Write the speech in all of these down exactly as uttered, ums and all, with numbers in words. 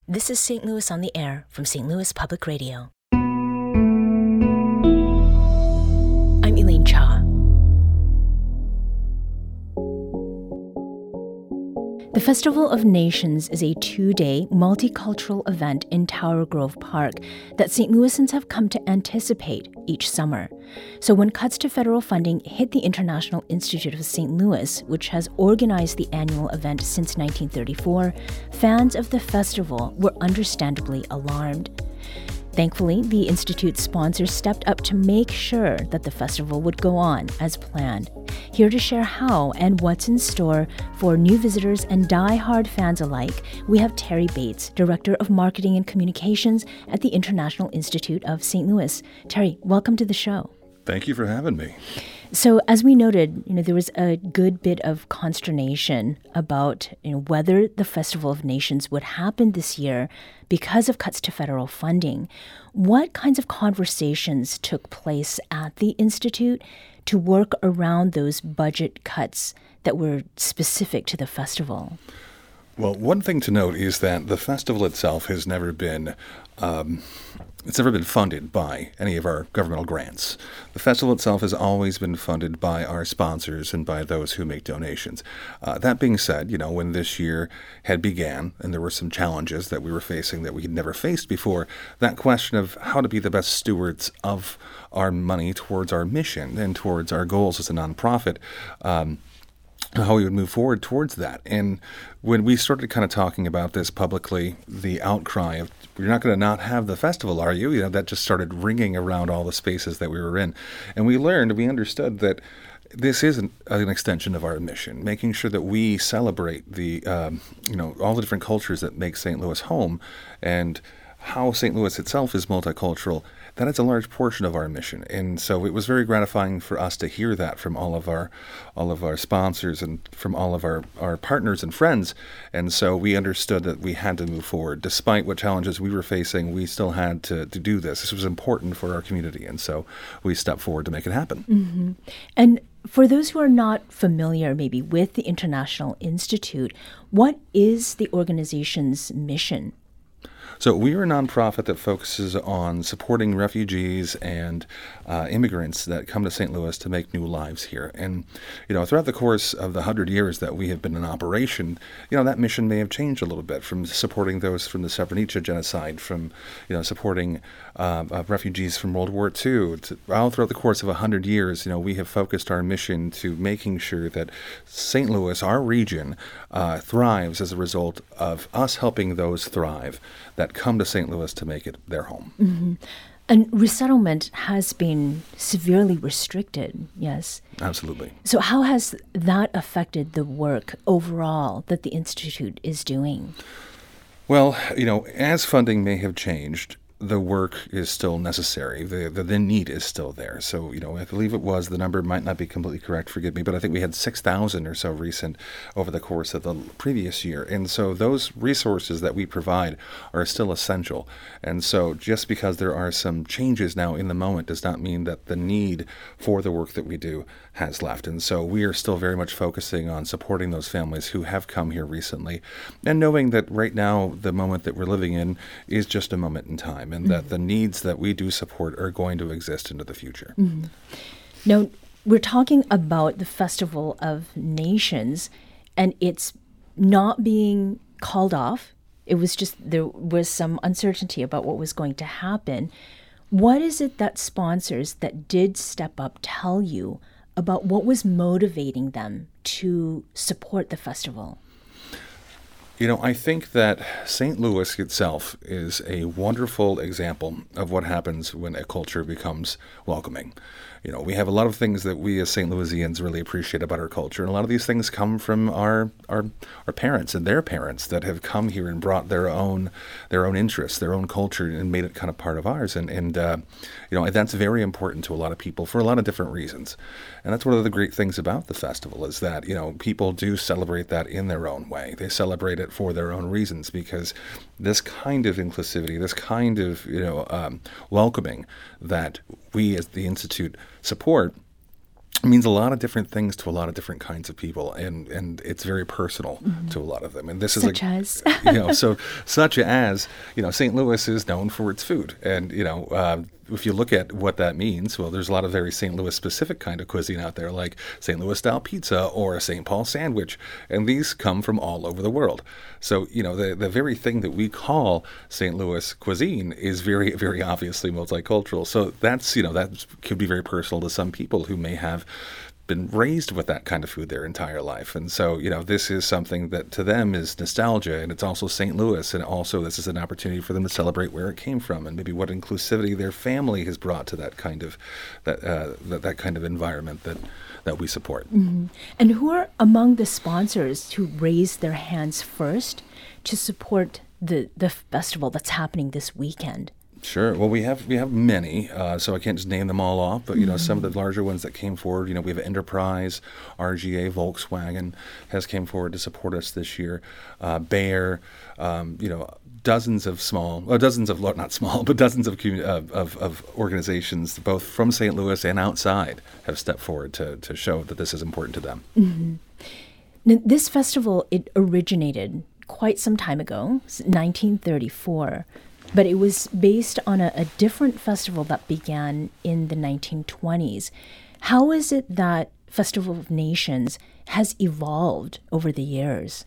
This is Saint Louis on the Air from Saint Louis Public Radio. I'm Elaine Cha. The Festival of Nations is a two-day multicultural event in Tower Grove Park that Saint Louisans have come to anticipate each summer. So when cuts to federal funding hit the International Institute of Saint Louis, which has organized the annual event since nineteen thirty-four, fans of the festival were understandably alarmed. Thankfully, the Institute's sponsors stepped up to make sure that the festival would go on as planned. Here to share how and what's in store for new visitors and die-hard fans alike, we have Terry Bates, Director of Marketing and Communications at the International Institute of Saint Louis. Terry, welcome to the show. Thank you for having me. So, as we noted, you know, there was a good bit of consternation about, you know, whether the Festival of Nations would happen this year because of cuts to federal funding. What kinds of conversations took place at the Institute to work around those budget cuts that were specific to the festival? Well, one thing to note is that the festival itself has never been um, it's never been funded by any of our governmental grants. The festival itself has always been funded by our sponsors and by those who make donations. Uh, that being said, you know, when this year had began and there were some challenges that we were facing that we had never faced before, that question of how to be the best stewards of our money towards our mission and towards our goals as a nonprofit, um, how we would move forward towards that. And when we started kind of talking about this publicly, the outcry of, you're not going to not have the festival, are you? You know, that just started ringing around all the spaces that we were in. And we learned, we understood that this is an, an extension of our mission, making sure that we celebrate the, um, you know, all the different cultures that make Saint Louis home and how Saint Louis itself is multicultural. That is a large portion of our mission. And so it was very gratifying for us to hear that from all of our all of our sponsors and from all of our, our partners and friends. And so we understood that we had to move forward. Despite what challenges we were facing, we still had to, to do this. This was important for our community. And so we stepped forward to make it happen. Mm-hmm. And for those who are not familiar maybe with the International Institute, what is the organization's mission? So we are a nonprofit that focuses on supporting refugees and uh, immigrants that come to Saint Louis to make new lives here. And, you know, throughout the course of the hundred years that we have been in operation, you know, that mission may have changed a little bit from supporting those from the Srebrenica genocide, from, you know, supporting uh, uh, refugees from World War Two. To, all throughout the course of a hundred years, you know, we have focused our mission to making sure that Saint Louis, our region, uh, thrives as a result of us helping those thrive that come to Saint Louis to make it their home. Mm-hmm. And resettlement has been severely restricted, yes? Absolutely. So how has that affected the work overall that the Institute is doing? Well, you know, as funding may have changed, the work is still necessary. The, the the need is still there. So, you know, I believe it was, the number might not be completely correct, forgive me, but I think we had six thousand or so recent over the course of the previous year. And so those resources that we provide are still essential. And so just because there are some changes now in the moment does not mean that the need for the work that we do has left. And so we are still very much focusing on supporting those families who have come here recently and knowing that right now the moment that we're living in is just a moment in time. And mm-hmm. that the needs that we do support are going to exist into the future. Mm-hmm. Now, we're talking about the Festival of Nations, and it's not being called off. It was just, there was some uncertainty about what was going to happen. What is it that sponsors that did step up tell you about what was motivating them to support the festival? You know, I think that Saint Louis itself is a wonderful example of what happens when a culture becomes welcoming. You know, we have a lot of things that we as Saint Louisians really appreciate about our culture, and a lot of these things come from our our our parents and their parents that have come here and brought their own their own interests, their own culture, and made it kind of part of ours. And and uh, you know, that's very important to a lot of people for a lot of different reasons. And that's one of the great things about the festival is that, you know, people do celebrate that in their own way. They celebrate it for their own reasons, because this kind of inclusivity, this kind of, you know, um, welcoming that we as the Institute support It means a lot of different things to a lot of different kinds of people, and, and it's very personal mm-hmm. to a lot of them. And this such is a, as you know, so such as you know, Saint Louis is known for its food, and you know, uh, if you look at what that means, well, there's a lot of very Saint Louis specific kind of cuisine out there, like Saint Louis style pizza or a Saint Paul sandwich, and these come from all over the world. So you know, the the very thing that we call Saint Louis cuisine is very very obviously multicultural. So that's you know that could be very personal to some people who may have been raised with that kind of food their entire life. And so, you know, this is something that to them is nostalgia, and it's also Saint Louis, and also this is an opportunity for them to celebrate where it came from and maybe what inclusivity their family has brought to that kind of that uh, that, that kind of environment that that we support. Mm-hmm. And who are among the sponsors who raised their hands first to support the the festival that's happening this weekend? Sure. Well, we have we have many, uh, so I can't just name them all off. But you know, mm-hmm. some of the larger ones that came forward. You know, we have Enterprise, R G A, Volkswagen has came forward to support us this year. Uh, Bayer, um, you know, dozens of small, well, dozens of not small, but dozens of of, of of organizations, both from Saint Louis and outside, have stepped forward to to show that this is important to them. Mm-hmm. Now, this festival, it originated quite some time ago, nineteen thirty-four. But it was based on a, a different festival that began in the nineteen twenties. How is it that Festival of Nations has evolved over the years?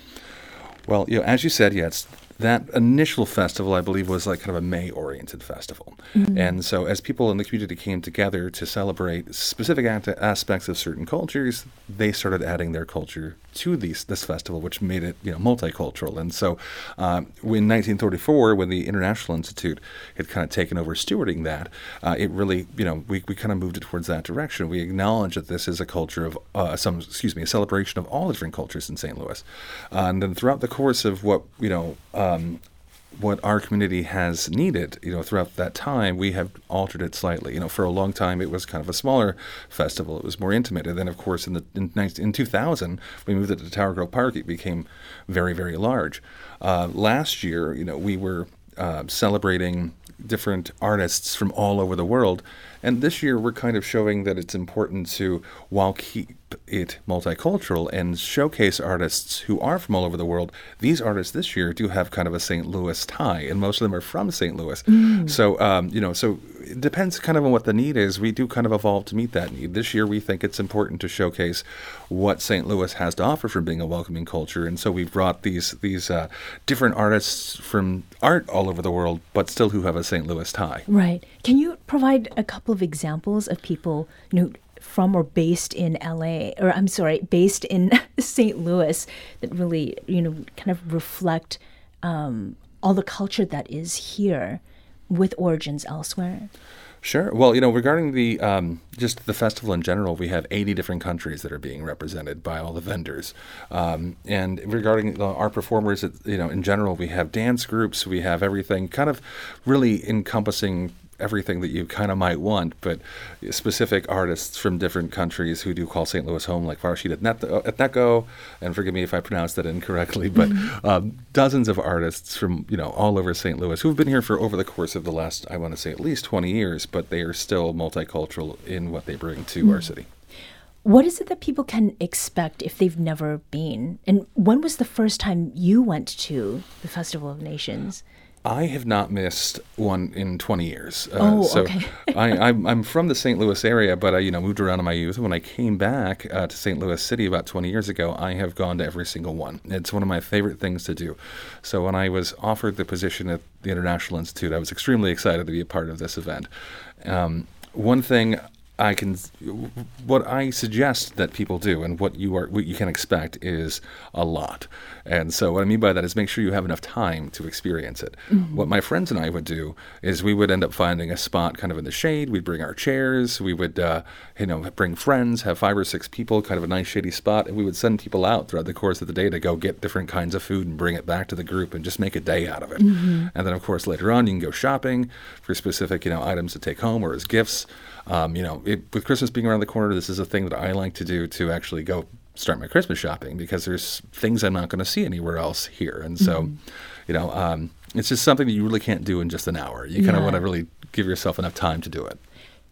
Well, you know, as you said, yes, that initial festival, I believe, was like kind of a May-oriented festival. Mm-hmm. And so as people in the community came together to celebrate specific a- aspects of certain cultures, they started adding their culture to these, this festival, which made it, you know, multicultural. And so um, in nineteen thirty-four, when the International Institute had kind of taken over stewarding that, uh, it really, you know, we, we kind of moved it towards that direction. We acknowledge that this is a culture of, uh, some, excuse me, a celebration of all different cultures in Saint Louis. Uh, and then throughout the course of what, you know, um, what our community has needed, you know, throughout that time, we have altered it slightly. You know, for a long time, it was kind of a smaller festival. It was more intimate. And then, of course, in the in, in two thousand, we moved it to Tower Grove Park. It became very, very large. Uh, last year, you know, we were uh, celebrating different artists from all over the world. And this year, we're kind of showing that it's important to, while keep it multicultural and showcase artists who are from all over the world. These artists this year do have kind of a Saint Louis tie, and most of them are from Saint Louis. Mm. So, um, you know, so it depends kind of on what the need is. We do kind of evolve to meet that need. This year, we think it's important to showcase what Saint Louis has to offer for being a welcoming culture. And so we've brought these these uh, different artists from art all over the world, but still who have a Saint Louis tie. Right. Can you provide a couple of examples of people, you know, from or based in L A, or I'm sorry, based in Saint Louis, that really, you know, kind of reflect um, all the culture that is here with origins elsewhere? Sure. Well, you know, regarding the um, just the festival in general, we have eighty different countries that are being represented by all the vendors. Um, and regarding uh, our performers, you know, in general, we have dance groups, we have everything kind of really encompassing everything that you kind of might want, but specific artists from different countries who do call Saint Louis home, like Farshid Ethneko, and forgive me if I pronounced that incorrectly, but mm-hmm. um, dozens of artists from, you know, all over Saint Louis who've been here for over the course of the last, I want to say at least twenty years, but they are still multicultural in what they bring to mm-hmm. our city. What is it that people can expect if they've never been? And when was the first time you went to the Festival of Nations? I have not missed one in twenty years. Uh, oh, so okay. I, I'm, I'm from the Saint Louis area, but I, you know, moved around in my youth. When I came back uh, to Saint Louis City about twenty years ago, I have gone to every single one. It's one of my favorite things to do. So when I was offered the position at the International Institute, I was extremely excited to be a part of this event. Um, one thing I can, what I suggest that people do, and what you are, what you can expect, is a lot. And so what I mean by that is make sure you have enough time to experience it. Mm-hmm. What my friends and I would do is we would end up finding a spot kind of in the shade. We'd bring our chairs. We would, uh, you know, bring friends, have five or six people, kind of a nice shady spot, and we would send people out throughout the course of the day to go get different kinds of food and bring it back to the group and just make a day out of it. Mm-hmm. And then, of course, later on, you can go shopping for specific, you know, items to take home or as gifts. Um, you know, it, with Christmas being around the corner, this is a thing that I like to do to actually go start my Christmas shopping, because there's things I'm not going to see anywhere else here. And so, mm-hmm. you know, um, it's just something that you really can't do in just an hour. You kind of yeah. want to really give yourself enough time to do it.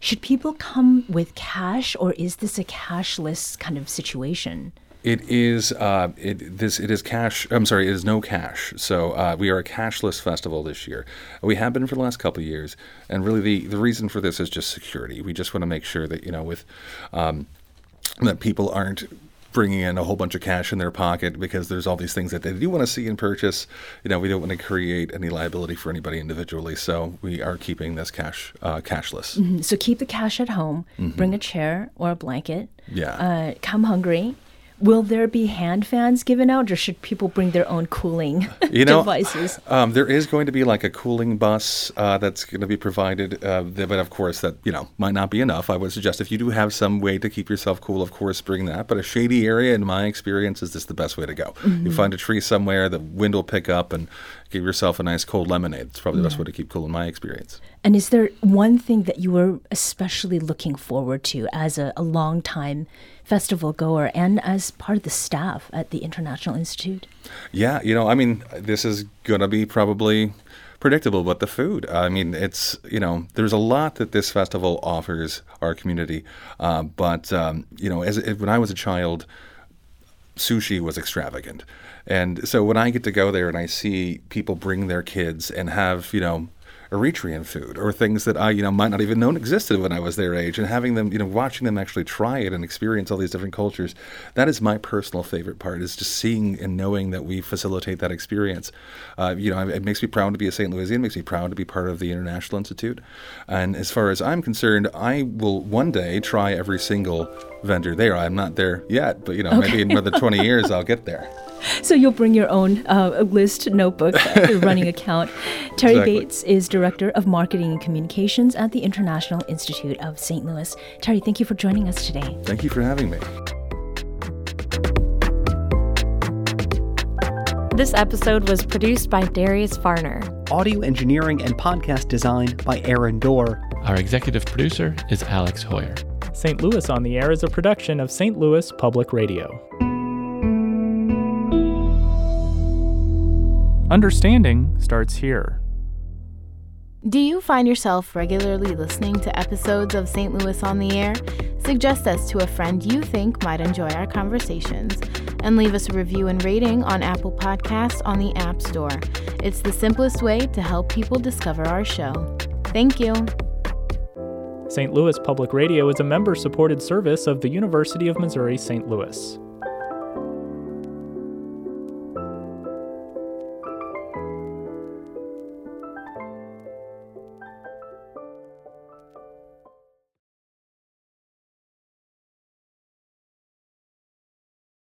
Should people come with cash, or is this a cashless kind of situation? It is uh, it this it is cash. I'm sorry, it is no cash. So uh, we are a cashless festival this year. We have been for the last couple of years, and really the, the reason for this is just security. We just want to make sure that you know with um, that people aren't bringing in a whole bunch of cash in their pocket because there's all these things that they do want to see and purchase. You know, we don't want to create any liability for anybody individually. So we are keeping this cash uh, cashless. Mm-hmm. So keep the cash at home. Mm-hmm. Bring a chair or a blanket. Yeah. Uh, come hungry. Will there be hand fans given out, or should people bring their own cooling you know, devices? Um, there is going to be like a cooling bus uh, that's going to be provided, uh, but of course that you know might not be enough. I would suggest if you do have some way to keep yourself cool, of course, bring that. But a shady area, in my experience, is just the best way to go. Mm-hmm. You find a tree somewhere, the wind will pick up, and give yourself a nice cold lemonade. It's probably the yeah. best way to keep cool, in my experience. And is there one thing that you were especially looking forward to as a, a long-time festival goer and as part of the staff at the International Institute? Yeah, you know, I mean, this is going to be probably predictable, but the food, I mean, it's, you know, there's a lot that this festival offers our community. Uh, but, um, you know, as when I was a child, sushi was extravagant. And so when I get to go there and I see people bring their kids and have, you know, Eritrean food or things that I, you know, might not even known existed when I was their age, and having them, you know, watching them actually try it and experience all these different cultures, that is my personal favorite part, is just seeing and knowing that we facilitate that experience. Uh, you know, it makes me proud to be a Saint Louisian, it makes me proud to be part of the International Institute. And as far as I'm concerned, I will one day try every single vendor there. I'm not there yet, but, you know, okay. maybe in another twenty years I'll get there. So you'll bring your own uh, list notebook, uh, running account. Terry exactly. Bates is Director of Marketing and Communications at the International Institute of Saint Louis. Terry, thank you for joining us today. Thank you for having me. This episode was produced by Darius Farner. Audio engineering and podcast design by Aaron Dorr. Our executive producer is Alex Hoyer. Saint Louis on the Air is a production of Saint Louis Public Radio. Understanding starts here. Do you find yourself regularly listening to episodes of Saint Louis on the Air? Suggest us to a friend you think might enjoy our conversations, and leave us a review and rating on Apple Podcasts on the App Store. It's the simplest way to help people discover our show. Thank you. Saint Louis Public Radio is a member-supported service of the University of Missouri Saint Louis.